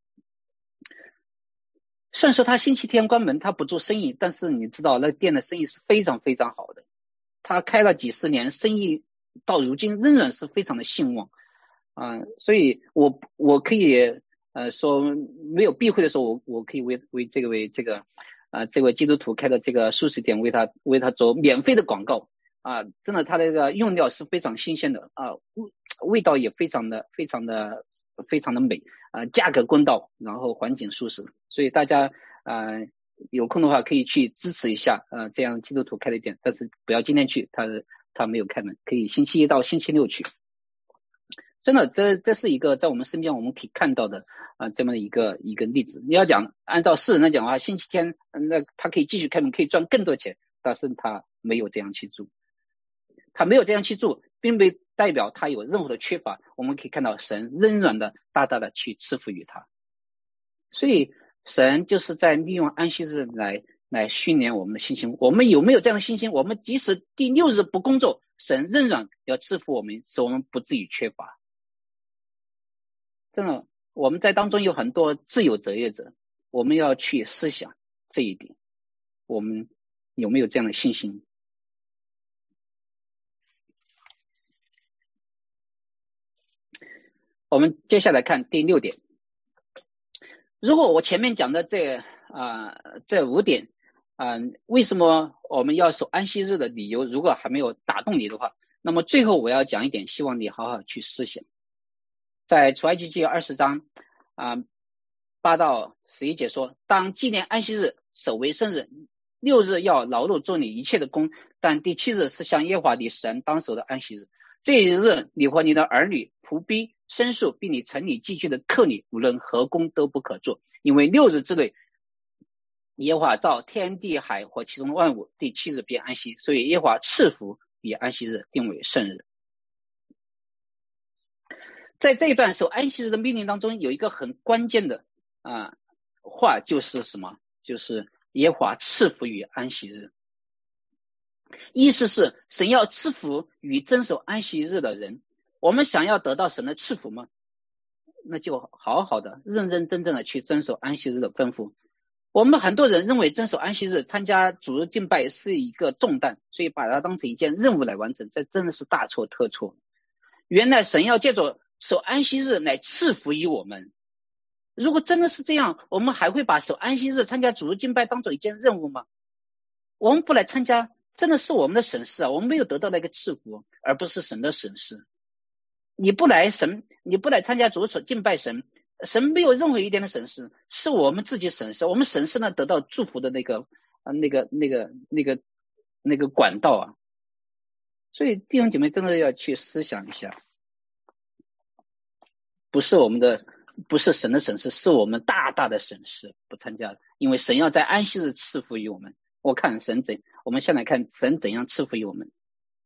虽然说他星期天关门，他不做生意，但是你知道那店的生意是非常非常好的，他开了几十年，生意到如今仍然是非常的兴旺所以我可以说没有避讳的时候，我可以为这位基督徒开的这个素食店为他做免费的广告真的他的这个用料是非常新鲜的味道也非常的美价格公道，然后环境舒适，所以大家有空的话可以去支持一下这样基督徒开的店，但是不要今天去，他没有开门，可以星期一到星期六去。真的这是一个在我们身边我们可以看到的这么一个例子。你要讲按照世人来讲的话，星期天那他可以继续开门，可以赚更多钱，但是他没有这样去做，并不代表他有任何的缺乏。我们可以看到神仍然的大大的去赐福于他，所以神就是在利用安息日来训练我们的信心。我们有没有这样的信心？我们即使第6日不工作，神仍然要赐福我们，使我们不至于缺乏。真的，我们在当中有很多自由职业者，我们要去思想这一点，我们有没有这样的信心？我们接下来看第6点。如果我前面讲的这5点为什么我们要守安息日的理由如果还没有打动你的话，那么最后我要讲一点，希望你好好去思想。在出埃及记20章8到11节说，当纪念安息日，守为圣日，6日要劳碌做你一切的工，但第7日是向耶和华你神当守的安息日。这一日，你和你的儿女、仆婢、牲畜，并你城里寄居的客旅，无论何工都不可做，因为6日之内，耶和华造天地海和其中万物，第7日便安息，所以耶和华赐福以安息日定为圣日。在这一段守安息日的命令当中，有一个很关键的话，就是什么？就是耶和华赐福于安息日。意思是神要赐福与遵守安息日的人。我们想要得到神的赐福吗？那就好好的认认真真的去遵守安息日的吩咐。我们很多人认为遵守安息日、参加主日敬拜是一个重担，所以把它当成一件任务来完成，这真的是大错特错。原来神要借着守安息日来赐福于我们。如果真的是这样，我们还会把守安息日、参加主日敬拜当做一件任务吗？我们不来参加，真的是我们的审视我们没有得到那个赐福，而不是神的审视。你不来参加主日敬拜神没有任何一点的审视，是我们自己审视，我们审视呢得到祝福的那个管道所以弟兄姐妹真的要去思想一下，不是我们的不是神的审视，是我们大大的审视，不参加了，因为神要在安息日赐福于我们。我们先来看神怎样赐福于我们。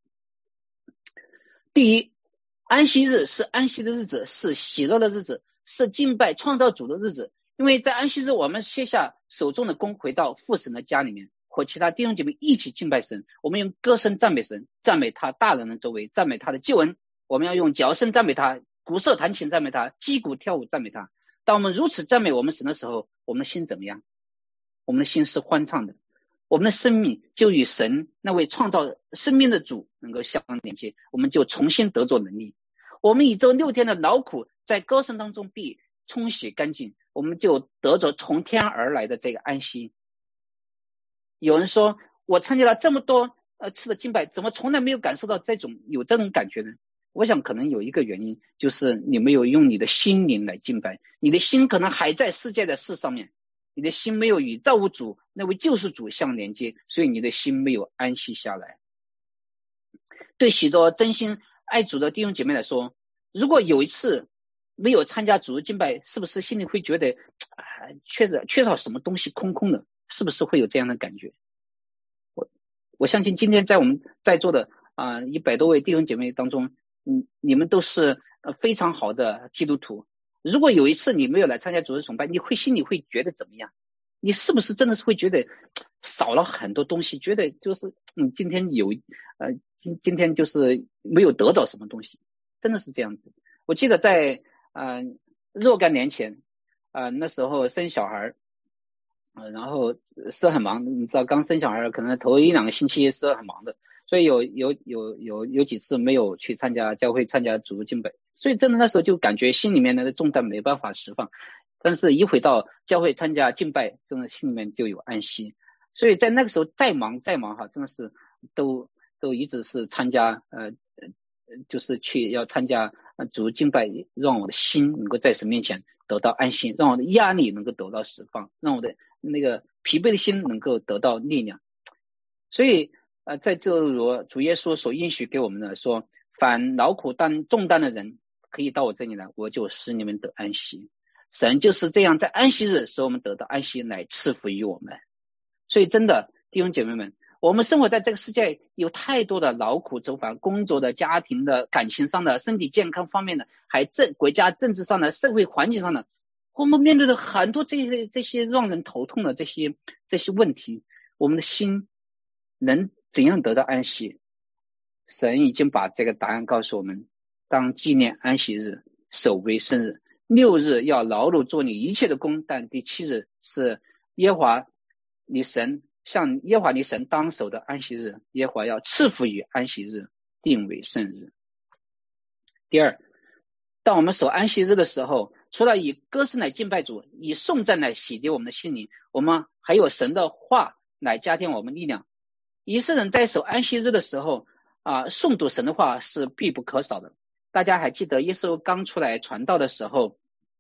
第一，安息日是安息的日子，是喜乐的日子，是敬拜创造主的日子。因为在安息日，我们卸下手中的工，回到父神的家里面，和其他弟兄姐妹一起敬拜神。我们用歌声赞美神，赞美他大能的作为，赞美他的救恩。我们要用角声赞美他，鼓瑟弹琴赞美他，击鼓跳舞赞美他。当我们如此赞美我们神的时候，我们的心怎么样？我们的心是欢畅的，我们的生命就与神那位创造生命的主能够相连接，我们就重新得着能力。我们以这6天的劳苦在歌声当中必冲洗干净，我们就得着从天而来的这个安息。有人说，我参加了这么多次的敬拜，怎么从来没有感受到有这种感觉呢？我想可能有一个原因，就是你没有用你的心灵来敬拜，你的心可能还在世界的事上面，你的心没有与造物主那位救世主相连接，所以你的心没有安息下来。对许多真心爱主的弟兄姐妹来说，如果有一次没有参加主日敬拜，是不是心里会觉得缺少什么东西，空空的？是不是会有这样的感觉？我相信今天在我们在座的100多位弟兄姐妹当中，你们都是非常好的基督徒。如果有一次你没有来参加主日崇拜，心里会觉得怎么样？你是不是真的是会觉得少了很多东西，觉得就是今天今天就是没有得到什么东西，真的是这样子。我记得在若干年前那时候生小孩然后是很忙，你知道刚生小孩可能头1-2个星期是很忙的，所以有几次没有去教会参加主日敬拜，所以真的那时候就感觉心里面的重担没办法释放，但是一回到教会参加敬拜，真的心里面就有安息。所以在那个时候再忙哈，真的是都一直是参加就是要参加主日敬拜，让我的心能够在神面前得到安心，让我的压力能够得到释放，让我的那个疲惫的心能够得到力量。所以在这如主耶稣所应许给我们的说，凡劳苦重担的人可以到我这里来，我就使你们得安息。神就是这样在安息日使我们得到安息，来赐福于我们。所以真的弟兄姐妹们，我们生活在这个世界有太多的劳苦愁烦，工作的、家庭的、感情上的、身体健康方面的，还国家政治上的、社会环境上的，我们面对的很多这些让人头痛的这些问题，我们的心能怎样得到安息？神已经把这个答案告诉我们，当纪念安息日，守为圣日，6日要劳碌做你一切的工，但第7日是耶和华你神当守的安息日，耶和华要赐福于安息日，定为圣日。第二，当我们守安息日的时候，除了以歌声来敬拜主，以颂赞来洗涤我们的心灵，我们还有神的话来加添我们力量。以色列人在守安息日的时候诵读神的话是必不可少的。大家还记得耶稣刚出来传道的时候，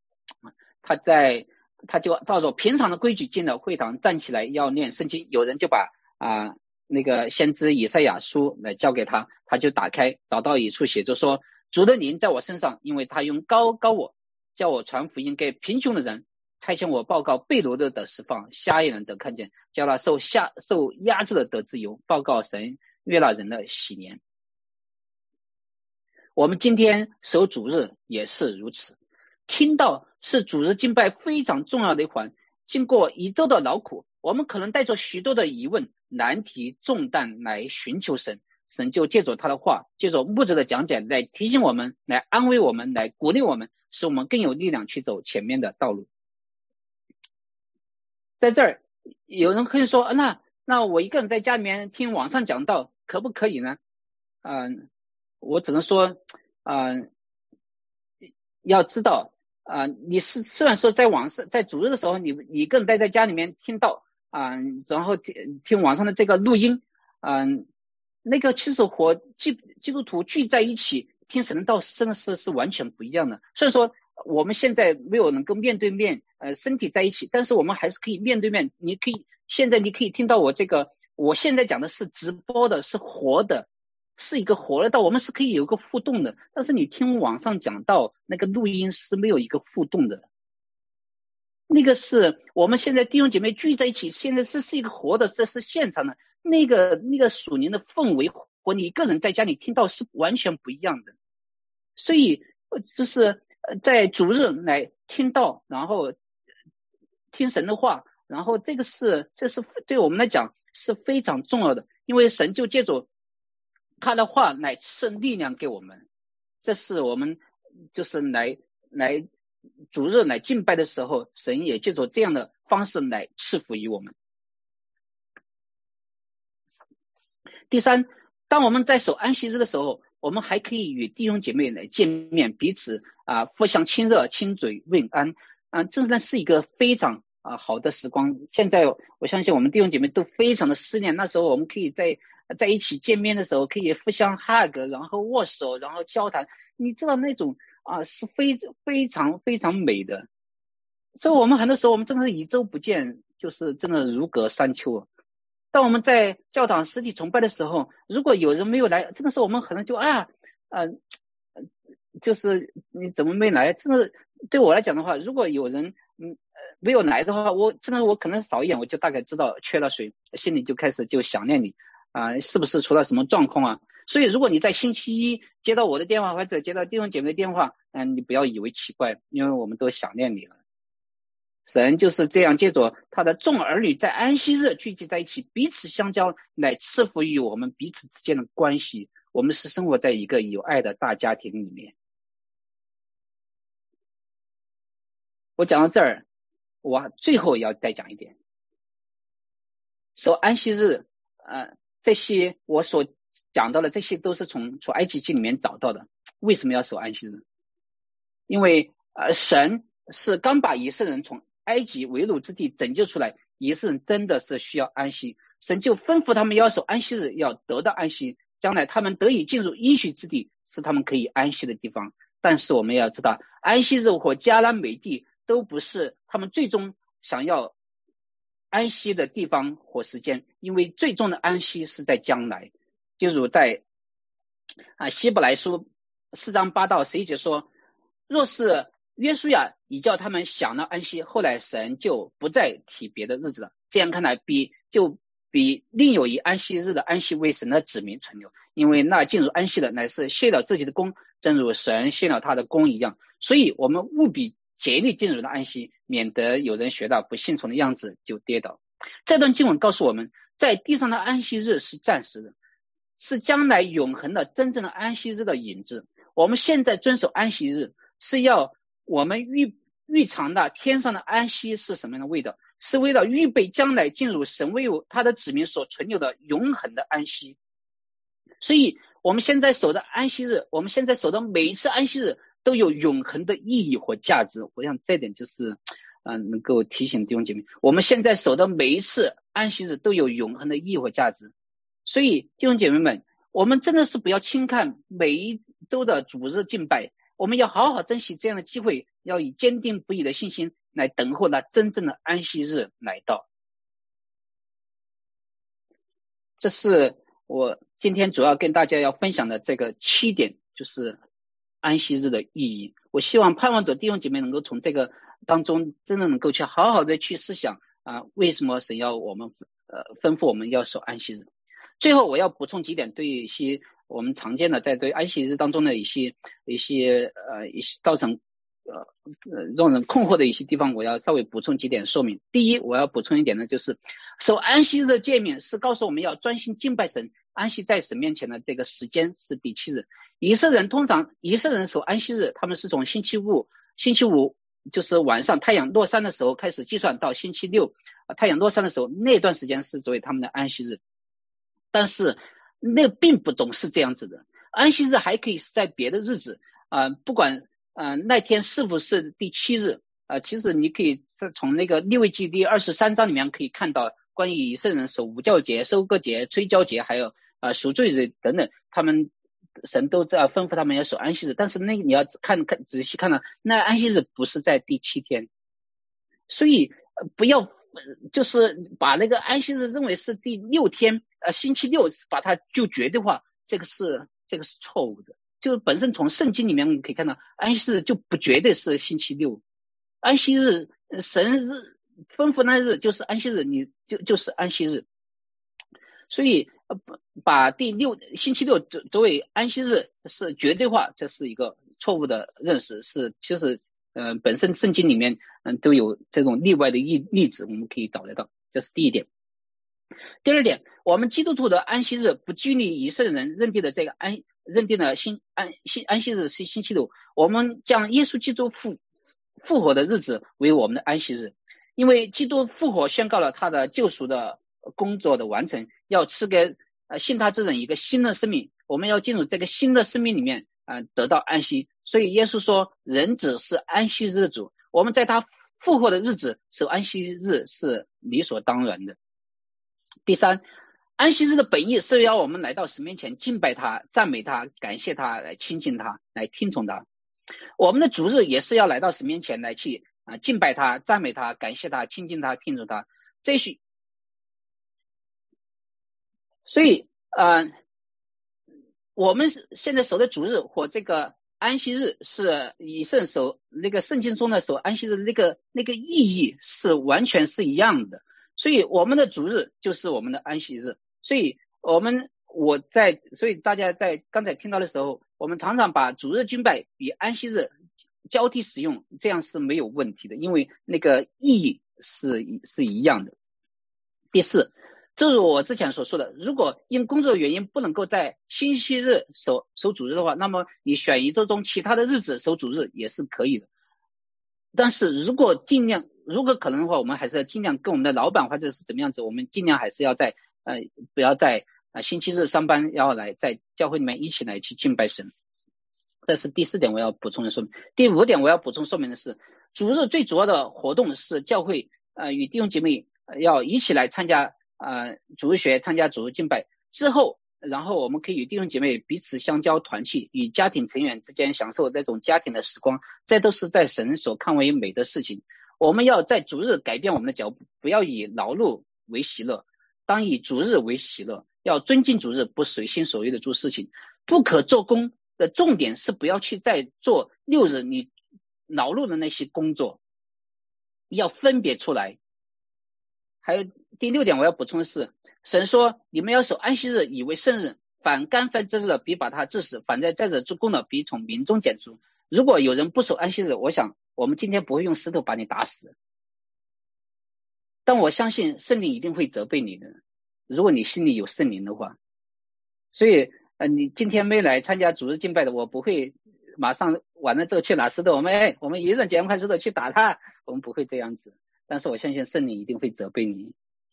他就照着平常的规矩进了会堂，站起来要念圣经，有人就把那个先知以赛亚书来交给他，他就打开，找到一处写着说，主的灵在我身上，因为他用膏我，叫我传福音给贫穷的人，差遣我报告被掳的得释放，瞎眼人得看见，叫他受压制的得自由，报告神悦纳人的喜年。我们今天守主日也是如此，听到是主日敬拜非常重要的一环，经过1周的劳苦，我们可能带着许多的疑问、难题、重担来寻求神，神就借着他的话，借着牧者的讲解来提醒我们，来安慰我们，来鼓励我们，使我们更有力量去走前面的道路。在这儿有人可以说那我一个人在家里面听网上讲道可不可以呢？我只能说要知道你虽然说在网上在主日的时候你一个人待在家里面听道然后听网上的这个录音那个其实和基督徒聚在一起听神的道真的是完全不一样的。所以说我们现在没有能够面对面身体在一起，但是我们还是可以面对面，现在你可以听到我现在讲的是直播的，是活的， 是一个活的道，我们是可以有个互动的。但是你听网上讲道那个录音是没有一个互动的，那个是我们现在弟兄姐妹聚在一起，现在是一个活的，这是现场的，那个属灵的氛围和你一个人在家里听到是完全不一样的。所以就是在主日来听到，然后听神的话，然后这是对我们来讲是非常重要的，因为神就借着他的话来赐力量给我们，这是我们就是来主日来敬拜的时候，神也借着这样的方式来赐福于我们。第三，当我们在守安息日的时候，我们还可以与弟兄姐妹来见面，彼此互相亲热、亲嘴问安，这是一个非常好的时光。现在我相信我们弟兄姐妹都非常的思念，那时候我们可以在一起见面的时候，可以互相 hug， 然后握手，然后交谈，你知道那种是非常非常美的。所以我们很多时候我们真的是一周不见，就是真的如隔三秋。当我们在教堂实体崇拜的时候，如果有人没有来，真的是我们可能就就是你怎么没来？真的对我来讲的话，如果有人没有来的话，我可能扫一眼我就大概知道缺了谁，心里就开始就想念你是不是出了什么状况啊？所以如果你在星期一接到我的电话或者接到弟兄姐妹的电话，你不要以为奇怪，因为我们都想念你了。神就是这样借着他的众儿女在安息日聚集在一起，彼此相交，来赐福于我们彼此之间的关系。我们是生活在一个有爱的大家庭里面。我讲到这儿，我最后要再讲一点。守安息日这些我所讲到的这些都是从出埃及记里面找到的。为什么要守安息日？因为神是刚把以色列人从埃及为奴之地拯救出来，以色列人真的是需要安息，神就吩咐他们要守安息日，要得到安息，将来他们得以进入应许之地，是他们可以安息的地方。但是我们要知道，安息日和迦南美地都不是他们最终想要安息的地方或时间，因为最终的安息是在将来。就如在希伯来书4章8到11节说，若是约书亚已叫他们享了安息，后来神就不再提别的日子了。这样看来，比另有一安息日的安息为神的子民存留，因为那进入安息的乃是卸了自己的功，正如神卸了他的功一样。所以我们务必竭力进入了安息，免得有人学到不信从的样子就跌倒。这段经文告诉我们，在地上的安息日是暂时的，是将来永恒的真正的安息日的影子。我们现在遵守安息日，是要我们预尝的天上的安息是什么样的味道，是为了预备将来进入神为他的子民所存留的永恒的安息。所以我们现在守的安息日，我们现在守的每一次安息日都有永恒的意义和价值。我想这点就是能够提醒弟兄姐妹，我们现在守的每一次安息日都有永恒的意义和价值。所以弟兄姐妹们，我们真的是不要轻看每一周的主日敬拜，我们要好好珍惜这样的机会，要以坚定不移的信心来等候那真正的安息日来到。这是我今天主要跟大家要分享的这个7点，就是安息日的意义。我希望盼望着弟兄姐妹能够从这个当中真的能够去好好的去思想为什么神要我们吩咐我们要守安息日。最后我要补充几点，对一些我们常见的在对安息日当中的一些造成让人困惑的一些地方，我要稍微补充几点说明。第一，我要补充一点呢，就是守安息日的诫命是告诉我们要专心敬拜神，安息在神面前的这个时间是第7日。以色列人守安息日，他们是从星期五就是晚上太阳落山的时候开始计算，到星期六太阳落山的时候，那段时间是作为他们的安息日。但是那并不总是这样子的，安息日还可以是在别的日子不管那天是否是第7日其实你可以从那个利未记第23章里面可以看到关于以色列人守无酵节、收割节、吹角节还有赎罪日等等，他们神都在吩咐他们要守安息日。但是那你要看仔细看那安息日不是在第7天，所以不要就是把那个安息日认为是第6天星期六把它就绝对化， 这个是错误的。就是本身从圣经里面我们可以看到，安息日就不绝对是星期六，安息日神日吩咐那日就是安息日，你就是安息日。所以把星期六作为安息日是绝对化，这是一个错误的认识，其实本身圣经里面都有这种例外的例子，我们可以找得到，这是第一点。第二点，我们基督徒的安息日不拘泥以色列人认定的这个认定的安息日是星期六，我们将耶稣基督复活的日子为我们的安息日，因为基督复活宣告了他的救赎的工作的完成，要赐给信他之人一个新的生命，我们要进入这个新的生命里面得到安息。所以耶稣说人子是安息日的主，我们在他复活的日子守安息日是理所当然的。第三，安息日的本意是要我们来到神面前敬拜他、赞美他、感谢他、来亲近他、来听从他。我们的主日也是要来到神面前来去敬拜他、赞美他、感谢他、亲近他、听从他。所以我们现在守的主日和这个安息日是以守那个圣经中的守安息日那个意义是完全是一样的。所以我们的主日就是我们的安息日。所以大家在刚才听到的时候，我们常常把主日敬拜与安息日交替使用，这样是没有问题的，因为那个意义是一样的。第四，正如我之前所说的，如果因工作原因不能够在星期日守主日的话，那么你选一周中其他的日子守主日也是可以的。但是如果可能的话，我们还是要尽量跟我们的老板或者是怎么样子，我们尽量还是要不要在星期日上班，要来在教会里面一起来去敬拜神。这是第四点我要补充的说明。第五点我要补充说明的是，主日最主要的活动是教会与弟兄姐妹要一起来参加主日学，参加主日敬拜之后，然后我们可以与弟兄姐妹彼此相交团契，与家庭成员之间享受那种家庭的时光，这都是在神所看为美的事情。我们要在主日改变我们的脚步，不要以劳碌为喜乐，当以主日为喜乐，要尊敬主日，不随心所欲的做事情。不可做工的重点是不要去再做6日你劳碌的那些工作，要分别出来。还有第6点我要补充的是，神说你们要守安息日以为圣日，凡干犯这日的，必把他治死；凡在这日做工的，必从民中剪除。如果有人不守安息日，我想我们今天不会用石头把你打死，但我相信圣灵一定会责备你的，如果你心里有圣灵的话。所以你今天没来参加主日敬拜的，我不会马上完了之后去拿石头，我们一人捡块石头去打他，我们不会这样子。但是我相信圣灵一定会责备你。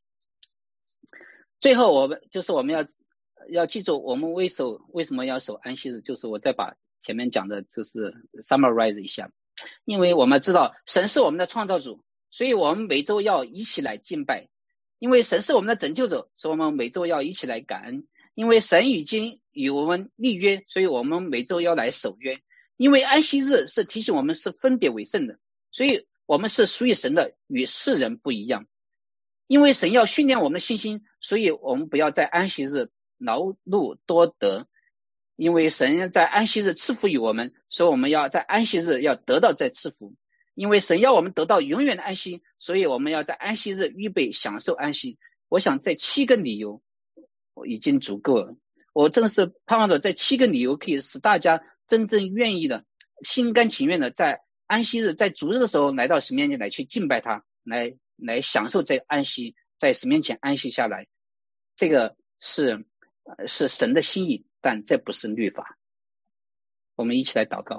最后我们要记住，我们为什么要守安息日，就是我再把前面讲的就是 summarize 一下。因为我们知道神是我们的创造主，所以我们每周要一起来敬拜。因为神是我们的拯救者，所以我们每周要一起来感恩。因为神已经与我们立约，所以我们每周要来守约。因为安息日是提醒我们是分别为圣的，所以我们是属于神的，与世人不一样。因为神要训练我们的信心，所以我们不要在安息日劳碌多得。因为神在安息日赐福于我们，所以我们要在安息日要得到这赐福。因为神要我们得到永远的安息，所以我们要在安息日预备享受安息。我想这7个理由已经足够了。我真的是盼望着这7个理由可以使大家真正愿意的、心甘情愿的在安息日、在主日的时候来到神面前来去敬拜他，来享受这安息，在神面前安息下来。这个是神的心意，但这不是律法。我们一起来祷告。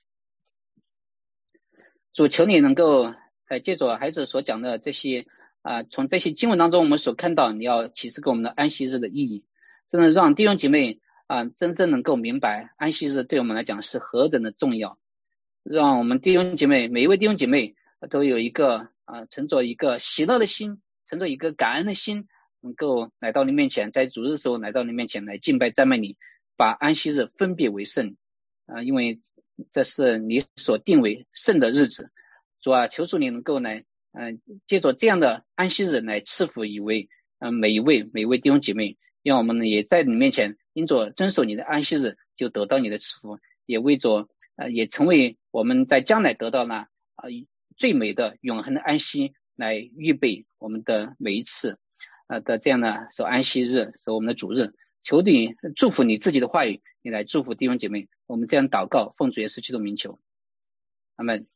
主，求你能够借着孩子所讲的这些从这些经文当中我们所看到你要启示给我们的安息日的意义，真的让弟兄姐妹真正能够明白安息日对我们来讲是何等的重要，让我们弟兄姐妹每一位弟兄姐妹都有一个乘着一个喜乐的心，乘着一个感恩的心，能够来到你面前，在主日的时候来到你面前来敬拜赞美你，把安息日分别为圣因为这是你所定为圣的日子。主啊，求主你能够来借着这样的安息日来赐福每一位弟兄姐妹， 愿我们呢也在你面前因着遵守你的安息日就得到你的赐福，也为着也成为我们在将来得到呢最美的永恒的安息来预备我们的每一次的这样的守安息日，守我们的主日。求你祝福你自己的话语，你来祝福弟兄姐妹。我们这样祷告，奉主耶稣基督名求，阿们。